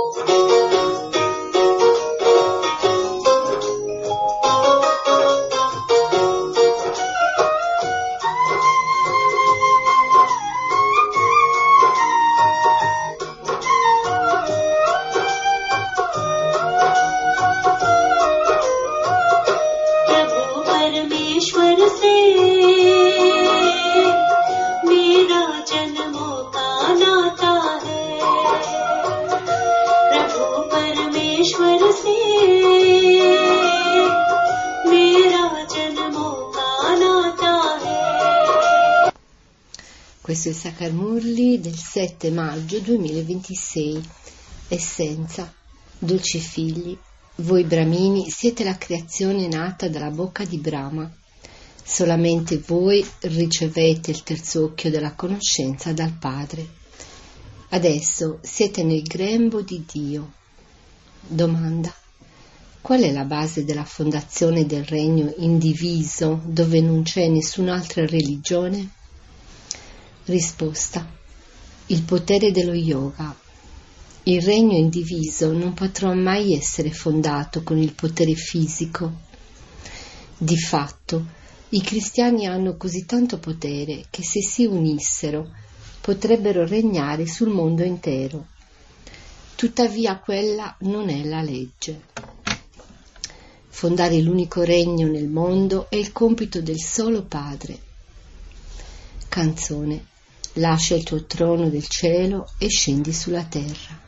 Questo è il Saccar Murli del 7 maggio 2026. Essenza, dolci figli, voi Brahmini siete la creazione nata dalla bocca di Brahma. Solamente voi ricevete il terzo occhio della conoscenza dal Padre. Adesso siete nel grembo di Dio. Domanda: qual è la base della fondazione del regno indiviso dove non c'è nessun'altra religione? Risposta: il potere dello yoga. Il regno indiviso non potrà mai essere fondato con il potere fisico. Di fatto, i cristiani hanno così tanto potere che se si unissero potrebbero regnare sul mondo intero. Tuttavia quella non è la legge. Fondare l'unico regno nel mondo è il compito del solo Padre. Canzone: lascia il tuo trono del cielo e scendi sulla terra.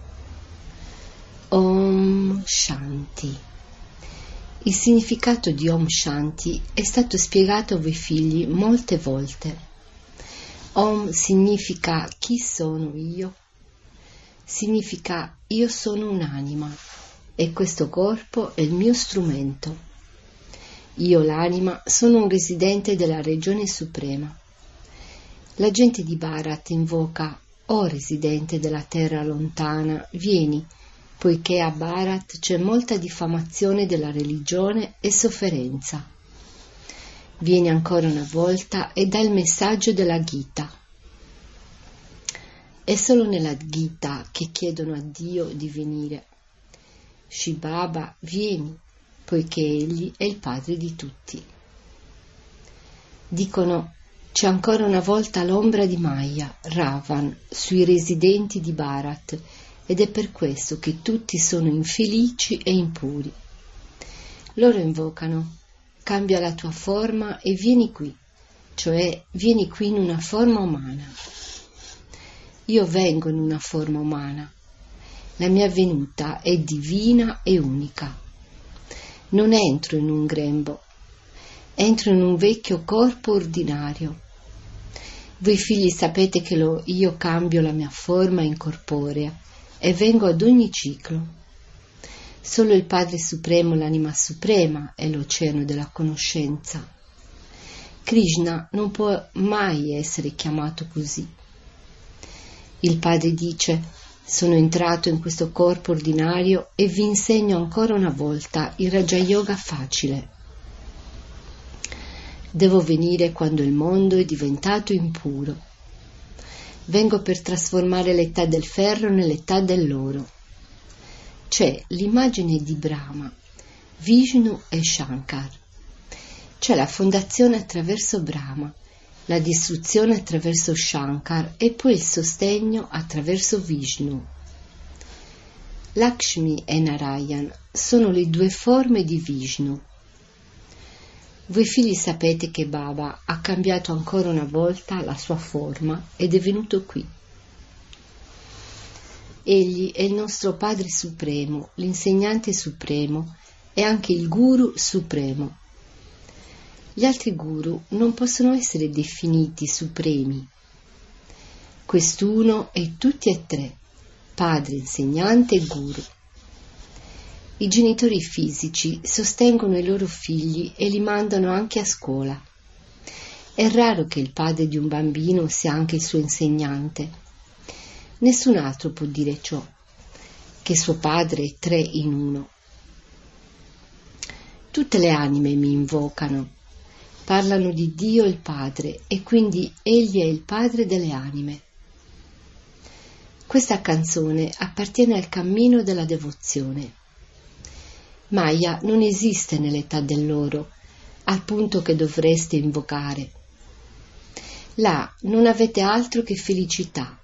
Om Shanti. Il significato di Om Shanti è stato spiegato a voi figli molte volte. Om significa chi sono io? Significa io sono un'anima e questo corpo è il mio strumento. Io, l'anima, sono un residente della regione suprema. La gente di Bharat invoca: o residente della terra lontana, vieni, poiché a Bharat c'è molta diffamazione della religione e sofferenza. Vieni ancora una volta e dà il messaggio della Gita. È solo nella Gita che chiedono a Dio di venire. Shri Baba, vieni, poiché Egli è il padre di tutti. Dicono: c'è ancora una volta l'ombra di Maya, Ravan, sui residenti di Bharat, ed è per questo che tutti sono infelici e impuri. Loro invocano: cambia la tua forma e vieni qui, cioè vieni qui in una forma umana. Io vengo in una forma umana. La mia venuta è divina e unica. Non entro in un grembo, entro in un vecchio corpo ordinario. Voi figli sapete che io cambio la mia forma incorporea e vengo ad ogni ciclo. Solo il Padre Supremo, l'anima suprema, è l'oceano della conoscenza. Krishna non può mai essere chiamato così. Il Padre dice: sono entrato in questo corpo ordinario e vi insegno ancora una volta il Raja Yoga facile. Devo venire quando il mondo è diventato impuro. Vengo per trasformare l'età del ferro nell'età dell'oro. C'è l'immagine di Brahma, Vishnu e Shankar. C'è la fondazione attraverso Brahma, la distruzione attraverso Shankar e poi il sostegno attraverso Vishnu. Lakshmi e Narayan sono le due forme di Vishnu. Voi figli sapete che Baba ha cambiato ancora una volta la sua forma ed è venuto qui. Egli è il nostro Padre Supremo, l'insegnante supremo e anche il Guru Supremo. Gli altri Guru non possono essere definiti supremi. Quest'uno è tutti e tre, Padre, Insegnante e Guru. I genitori fisici sostengono i loro figli e li mandano anche a scuola. È raro che il padre di un bambino sia anche il suo insegnante. Nessun altro può dire ciò, che suo padre è tre in uno. Tutte le anime mi invocano, parlano di Dio il Padre e quindi Egli è il Padre delle anime. Questa canzone appartiene al cammino della devozione. Maya non esiste nell'età dell'oro, al punto che dovreste invocare. Là non avete altro che felicità.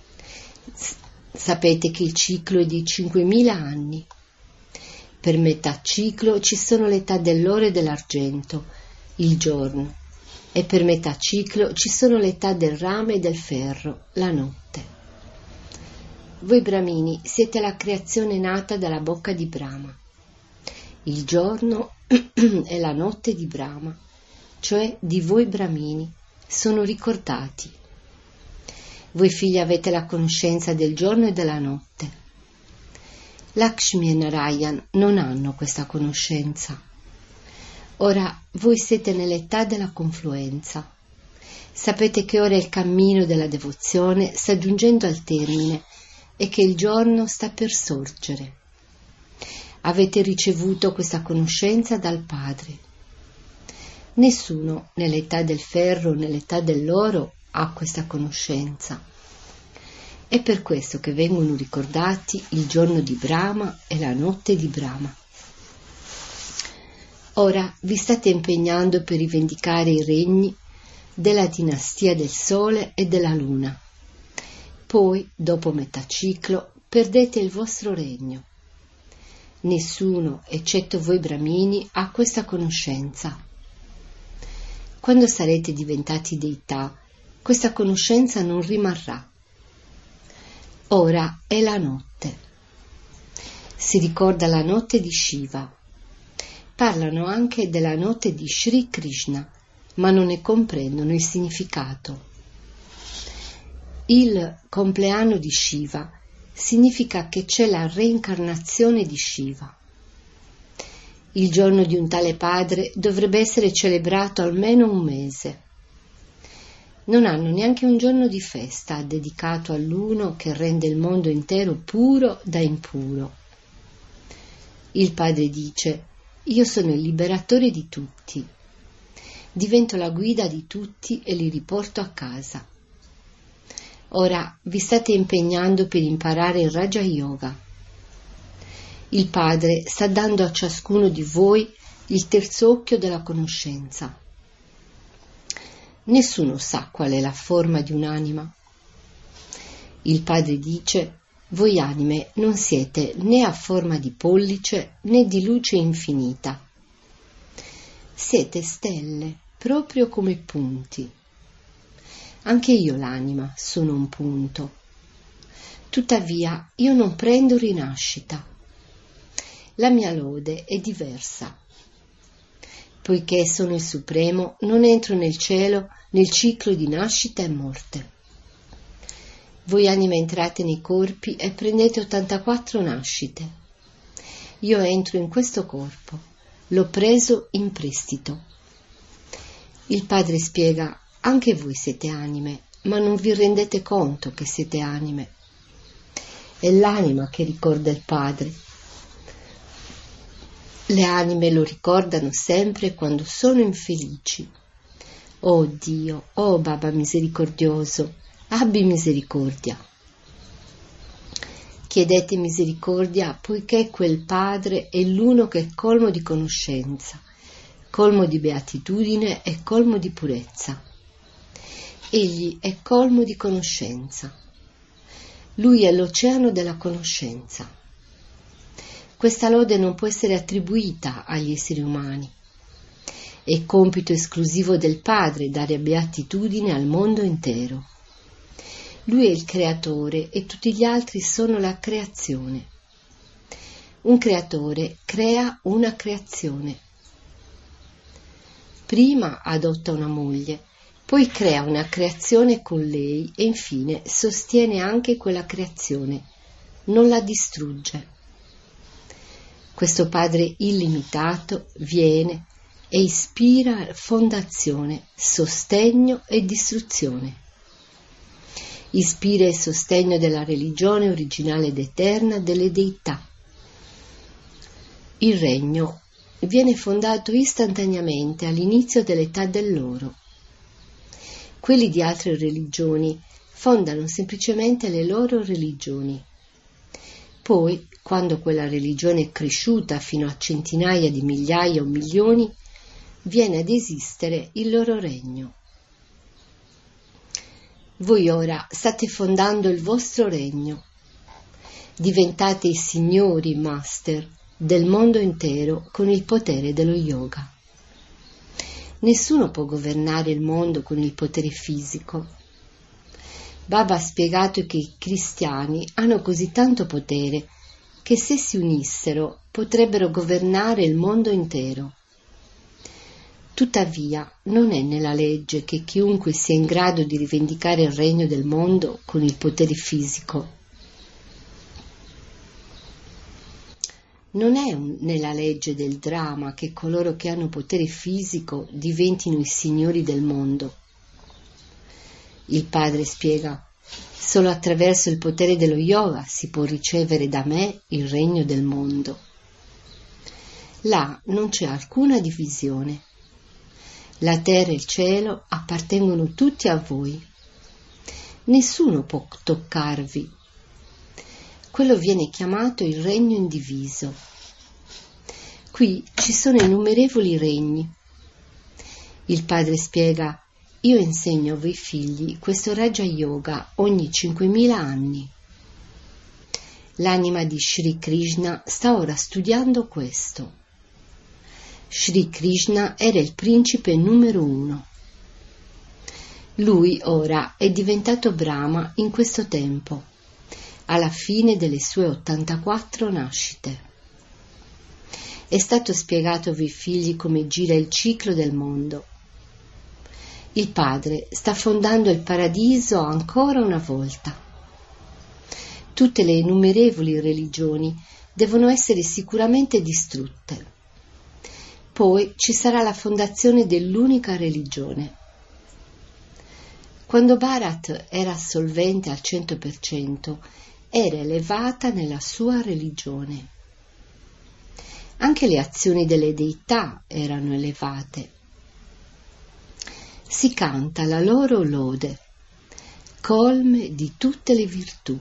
Sapete che il ciclo è di 5.000 anni. Per metà ciclo ci sono l'età dell'oro e dell'argento, il giorno, e per metà ciclo ci sono l'età del rame e del ferro, la notte. Voi Brahmini siete la creazione nata dalla bocca di Brahma. Il giorno e la notte di Brahma, cioè di voi Brahmini, sono ricordati. Voi figli avete la conoscenza del giorno e della notte. Lakshmi e Narayan non hanno questa conoscenza. Ora voi siete nell'età della confluenza. Sapete che ora il cammino della devozione sta giungendo al termine e che il giorno sta per sorgere. Avete ricevuto questa conoscenza dal Padre. Nessuno nell'età del ferro o nell'età dell'oro ha questa conoscenza. È per questo che vengono ricordati il giorno di Brahma e la notte di Brahma. Ora vi state impegnando per rivendicare i regni della dinastia del Sole e della Luna. Poi, dopo metà ciclo, perdete il vostro regno. Nessuno, eccetto voi Brahmini, ha questa conoscenza. Quando sarete diventati deità, questa conoscenza non rimarrà. Ora è la notte. Si ricorda la notte di Shiva. Parlano anche della notte di Sri Krishna, ma non ne comprendono il significato. Il compleanno di Shiva significa che c'è la reincarnazione di Shiva. Il giorno di un tale padre dovrebbe essere celebrato almeno un mese. Non hanno neanche un giorno di festa dedicato all'uno che rende il mondo intero puro da impuro. Il padre dice: io sono il liberatore di tutti. Divento la guida di tutti e li riporto a casa. Ora vi state impegnando per imparare il Raja Yoga. Il Padre sta dando a ciascuno di voi il terzo occhio della conoscenza. Nessuno sa qual è la forma di un'anima. Il Padre dice: voi anime non siete né a forma di pollice né di luce infinita. Siete stelle, proprio come punti. Anche io, l'anima, sono un punto. Tuttavia, io non prendo rinascita. La mia lode è diversa. Poiché sono il Supremo, non entro nel cielo nel ciclo di nascita e morte. Voi anime entrate nei corpi e prendete 84 nascite. Io entro in questo corpo, l'ho preso in prestito. Il Padre spiega: anche voi siete anime, ma non vi rendete conto che siete anime. È l'anima che ricorda il Padre. Le anime lo ricordano sempre quando sono infelici. Oh Dio, oh Baba misericordioso, abbi misericordia. Chiedete misericordia poiché quel Padre è l'uno che è colmo di conoscenza, colmo di beatitudine e colmo di purezza. Egli è colmo di conoscenza. Lui è l'oceano della conoscenza. Questa lode non può essere attribuita agli esseri umani. È compito esclusivo del Padre dare beatitudine al mondo intero. Lui è il creatore e tutti gli altri sono la creazione. Un creatore crea una creazione. Prima adotta una moglie, poi crea una creazione con lei e infine sostiene anche quella creazione, non la distrugge. Questo Padre illimitato viene e ispira fondazione, sostegno e distruzione. Ispira il sostegno della religione originale ed eterna delle deità. Il regno viene fondato istantaneamente all'inizio dell'età dell'oro. Quelli di altre religioni fondano semplicemente le loro religioni. Poi, quando quella religione è cresciuta fino a centinaia di migliaia o milioni, viene ad esistere il loro regno. Voi ora state fondando il vostro regno. Diventate i signori, master, del mondo intero con il potere dello yoga. Nessuno può governare il mondo con il potere fisico. Baba ha spiegato che i cristiani hanno così tanto potere che se si unissero potrebbero governare il mondo intero. Tuttavia, non è nella legge che chiunque sia in grado di rivendicare il regno del mondo con il potere fisico. Non è nella legge del dramma che coloro che hanno potere fisico diventino i signori del mondo. Il padre spiega: solo attraverso il potere dello yoga si può ricevere da me il regno del mondo. Là non c'è alcuna divisione. La terra e il cielo appartengono tutti a voi. Nessuno può toccarvi. Quello viene chiamato il regno indiviso. Qui ci sono innumerevoli regni. Il padre spiega: io insegno a voi figli questo Raja Yoga ogni 5.000 anni. L'anima di Sri Krishna sta ora studiando questo. Sri Krishna era il principe numero 1. Lui ora è diventato Brahma in questo tempo, alla fine delle sue 84 nascite. È stato spiegato a voi figli come gira il ciclo del mondo. Il padre sta fondando il paradiso ancora una volta. Tutte le innumerevoli religioni devono essere sicuramente distrutte. Poi ci sarà la fondazione dell'unica religione. Quando Bharat era assolvente al 100%, era elevata nella sua religione. Anche le azioni delle deità erano elevate. Si canta la loro lode, colme di tutte le virtù.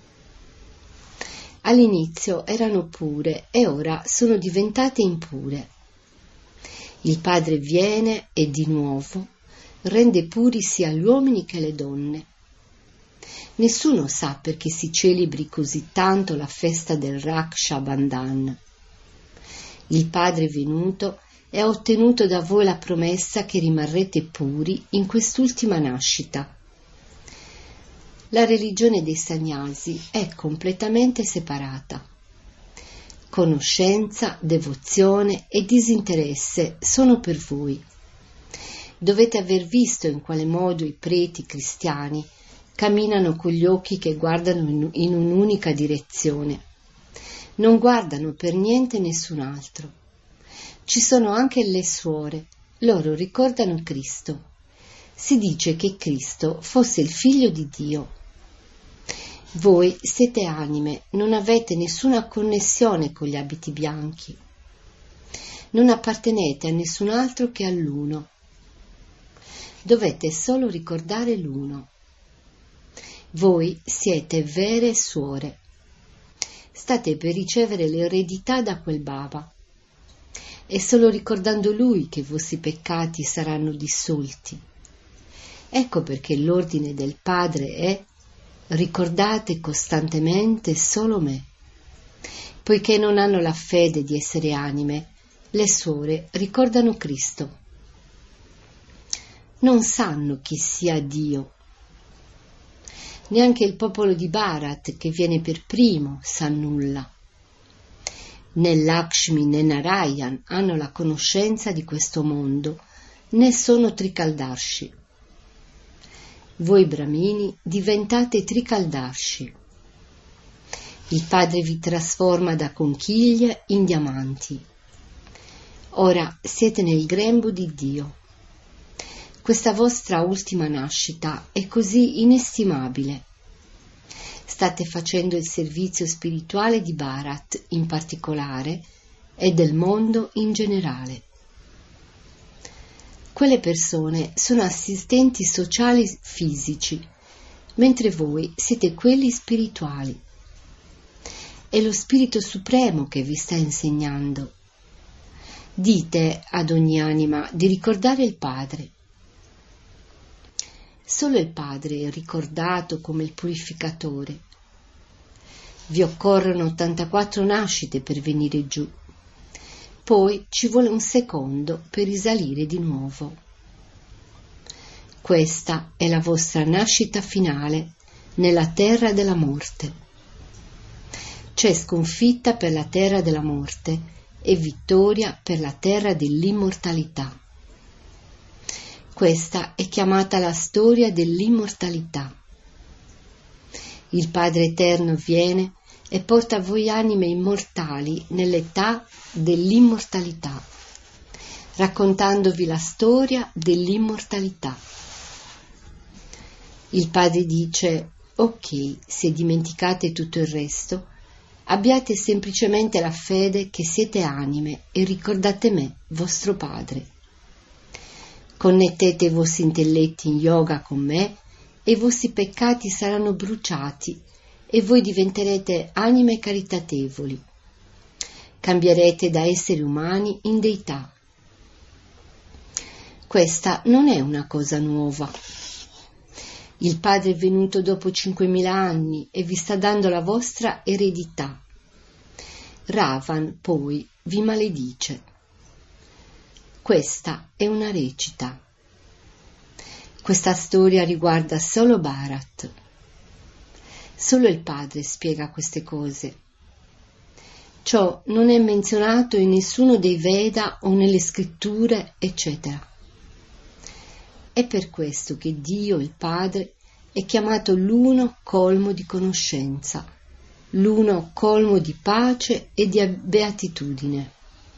All'inizio erano pure e ora sono diventate impure. Il Padre viene e di nuovo rende puri sia gli uomini che le donne. Nessuno sa perché si celebri così tanto la festa del Raksha Bandhan. Il Padre è venuto e ha ottenuto da voi la promessa che rimarrete puri in quest'ultima nascita. La religione dei Sannyasi è completamente separata. Conoscenza, devozione e disinteresse sono per voi. Dovete aver visto in quale modo i preti cristiani camminano con gli occhi che guardano in un'unica direzione. Non guardano per niente nessun altro. Ci sono anche le suore, loro ricordano Cristo. Si dice che Cristo fosse il figlio di Dio. Voi siete anime, non avete nessuna connessione con gli abiti bianchi. Non appartenete a nessun altro che all'uno. Dovete solo ricordare l'uno. Voi siete vere suore. State per ricevere l'eredità da quel Baba. È solo ricordando lui che i vostri peccati saranno dissolti. Ecco perché l'ordine del Padre è: ricordate costantemente solo me. Poiché non hanno la fede di essere anime, le suore ricordano Cristo. Non sanno chi sia Dio. Neanche il popolo di Bharat, che viene per primo, sa nulla. Né Lakshmi né Narayan hanno la conoscenza di questo mondo, né sono Trikaldarshi. Voi Brahmini diventate Trikaldarshi. Il Padre vi trasforma da conchiglie in diamanti. Ora siete nel grembo di Dio. Questa vostra ultima nascita è così inestimabile. State facendo il servizio spirituale di Bharat in particolare e del mondo in generale. Quelle persone sono assistenti sociali fisici, mentre voi siete quelli spirituali. È lo Spirito Supremo che vi sta insegnando. Dite ad ogni anima di ricordare il Padre. Solo il Padre è ricordato come il purificatore. Vi occorrono 84 nascite per venire giù. Poi ci vuole un secondo per risalire di nuovo. Questa è la vostra nascita finale nella terra della morte. C'è sconfitta per la terra della morte e vittoria per la terra dell'immortalità. Questa è chiamata la storia dell'immortalità. Il Padre Eterno viene e porta a voi anime immortali nell'età dell'immortalità, raccontandovi la storia dell'immortalità. Il Padre dice: ok, se dimenticate tutto il resto, abbiate semplicemente la fede che siete anime e ricordate me, vostro Padre. Connettete i vostri intelletti in yoga con me e i vostri peccati saranno bruciati e voi diventerete anime caritatevoli. Cambierete da esseri umani in deità. Questa non è una cosa nuova. Il Padre è venuto dopo 5.000 anni e vi sta dando la vostra eredità. Ravan poi vi maledice. Questa è una recita. Questa storia riguarda solo Bharat. Solo il Padre spiega queste cose. Ciò non è menzionato in nessuno dei Veda o nelle scritture, eccetera. È per questo che Dio, il Padre, è chiamato l'uno colmo di conoscenza, l'uno colmo di pace e di beatitudine.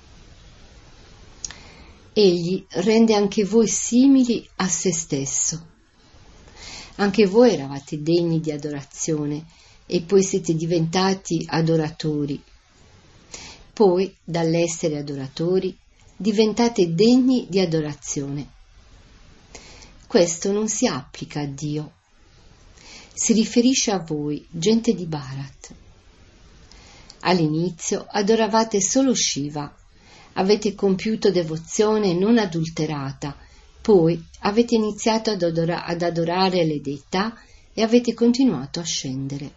Egli rende anche voi simili a se stesso. Anche voi eravate degni di adorazione e poi siete diventati adoratori. Poi, dall'essere adoratori, diventate degni di adorazione. Questo non si applica a Dio. Si riferisce a voi, gente di Bharat. All'inizio adoravate solo Shiva, avete compiuto devozione non adulterata, poi avete iniziato ad adorare le deità e avete continuato a scendere.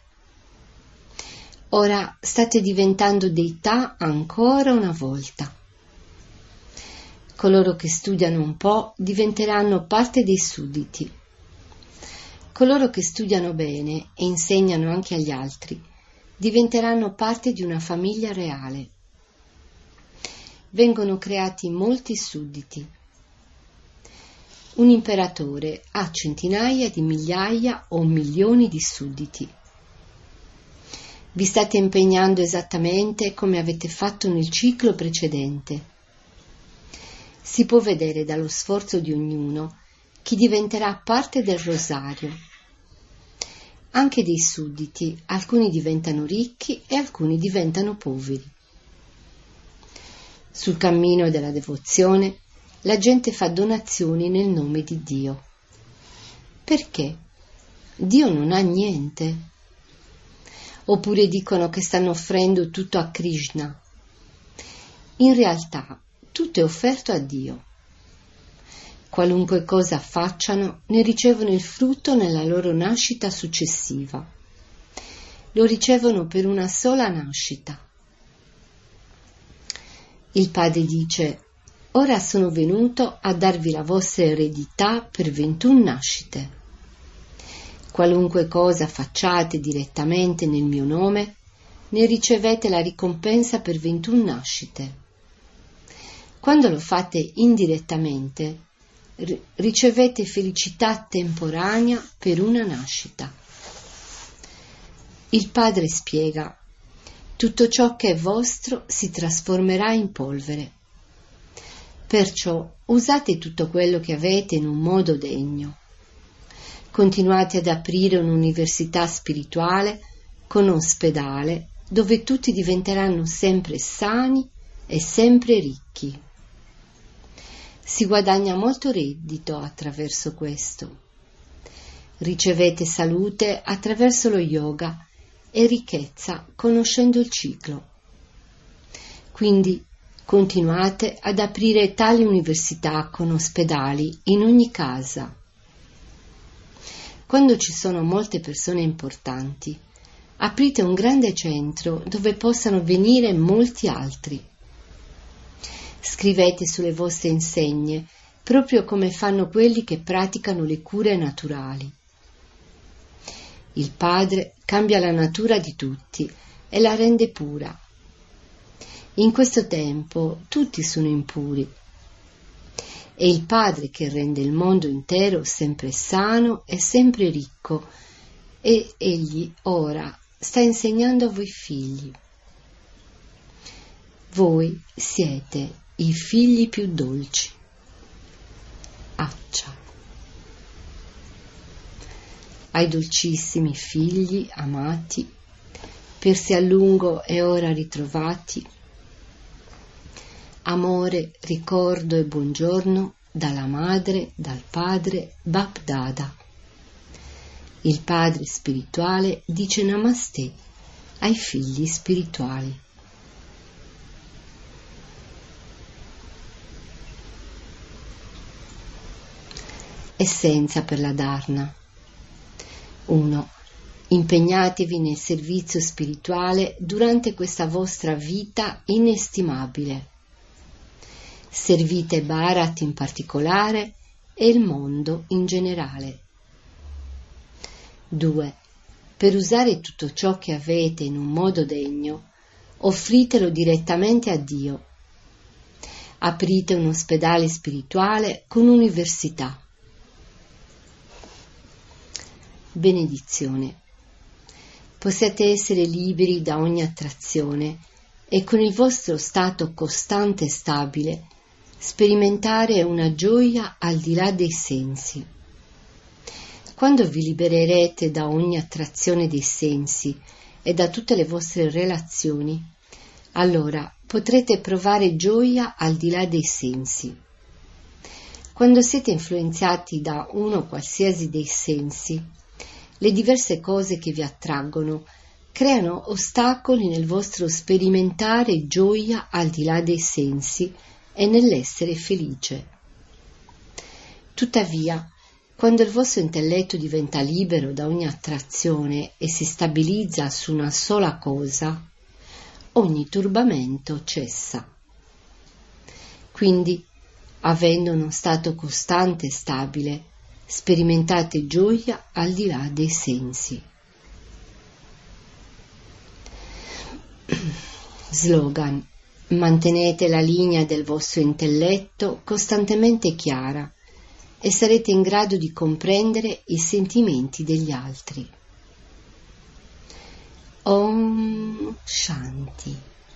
Ora state diventando deità ancora una volta. Coloro che studiano un po' diventeranno parte dei sudditi. Coloro che studiano bene e insegnano anche agli altri diventeranno parte di una famiglia reale. Vengono creati molti sudditi. Un imperatore ha centinaia di migliaia o milioni di sudditi. Vi state impegnando esattamente come avete fatto nel ciclo precedente. Si può vedere dallo sforzo di ognuno chi diventerà parte del rosario. Anche dei sudditi, alcuni diventano ricchi e alcuni diventano poveri. Sul cammino della devozione, la gente fa donazioni nel nome di Dio. Perché? Dio non ha niente. Oppure dicono che stanno offrendo tutto a Krishna. In realtà, tutto è offerto a Dio. Qualunque cosa facciano, ne ricevono il frutto nella loro nascita successiva. Lo ricevono per una sola nascita. Il Padre dice: ora sono venuto a darvi la vostra eredità per 21 nascite. Qualunque cosa facciate direttamente nel mio nome, ne ricevete la ricompensa per 21 nascite. Quando lo fate indirettamente, ricevete felicità temporanea per una nascita. Il Padre spiega: tutto ciò che è vostro si trasformerà in polvere. Perciò usate tutto quello che avete in un modo degno. Continuate ad aprire un'università spirituale con ospedale dove tutti diventeranno sempre sani e sempre ricchi. Si guadagna molto reddito attraverso questo. Ricevete salute attraverso lo yoga e ricchezza conoscendo il ciclo. Quindi continuate ad aprire tali università con ospedali in ogni casa. Quando ci sono molte persone importanti, aprite un grande centro dove possano venire molti altri. Scrivete sulle vostre insegne, proprio come fanno quelli che praticano le cure naturali. Il Padre cambia la natura di tutti e la rende pura. In questo tempo tutti sono impuri. È il Padre che rende il mondo intero sempre sano e sempre ricco, e Egli ora sta insegnando a voi figli. Voi siete i figli più dolci. Accia. Ai dolcissimi figli amati, persi a lungo e ora ritrovati, amore, ricordo e buongiorno dalla madre, dal padre Bapdada. Il padre spirituale dice Namaste ai figli spirituali. Essenza per la Dharna. 1. Impegnatevi nel servizio spirituale durante questa vostra vita inestimabile. Servite Bharat in particolare e il mondo in generale. 2. Per usare tutto ciò che avete in un modo degno, offritelo direttamente a Dio. Aprite un ospedale spirituale con università. Benedizione. Possiate essere liberi da ogni attrazione e con il vostro stato costante e stabile sperimentare una gioia al di là dei sensi. Quando vi libererete da ogni attrazione dei sensi e da tutte le vostre relazioni, allora potrete provare gioia al di là dei sensi. Quando siete influenzati da uno qualsiasi dei sensi, le diverse cose che vi attraggono creano ostacoli nel vostro sperimentare gioia al di là dei sensi e nell'essere felice. Tuttavia, quando il vostro intelletto diventa libero da ogni attrazione e si stabilizza su una sola cosa, ogni turbamento cessa. Quindi, avendo uno stato costante e stabile, sperimentate gioia al di là dei sensi. Slogan: mantenete la linea del vostro intelletto costantemente chiara e sarete in grado di comprendere i sentimenti degli altri. Om Shanti.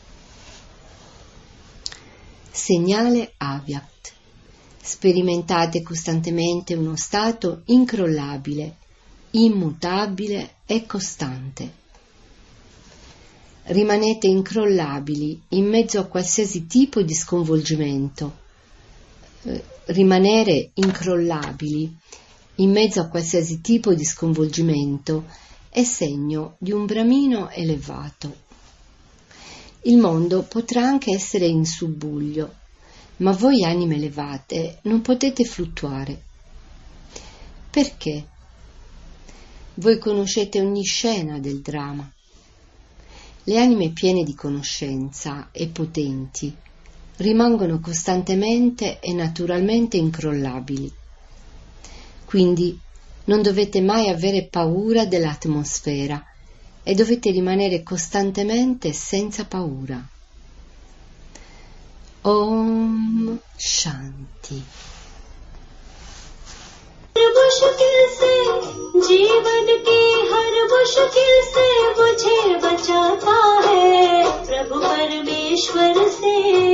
Segnale Avyakt. Sperimentate costantemente uno stato incrollabile, immutabile e costante. Rimanete incrollabili in mezzo a qualsiasi tipo di sconvolgimento. Rimanere incrollabili in mezzo a qualsiasi tipo di sconvolgimento è segno di un bramino elevato. Il mondo potrà anche essere in subbuglio, ma voi anime elevate non potete fluttuare. Perché? Voi conoscete ogni scena del dramma. Le anime piene di conoscenza e potenti rimangono costantemente e naturalmente incrollabili. Quindi non dovete mai avere paura dell'atmosfera e dovete rimanere costantemente senza paura. Om Shanti. मुश्किल से जीवन की हर मुश्किल से मुझे बचाता है प्रभु परमेश्वर से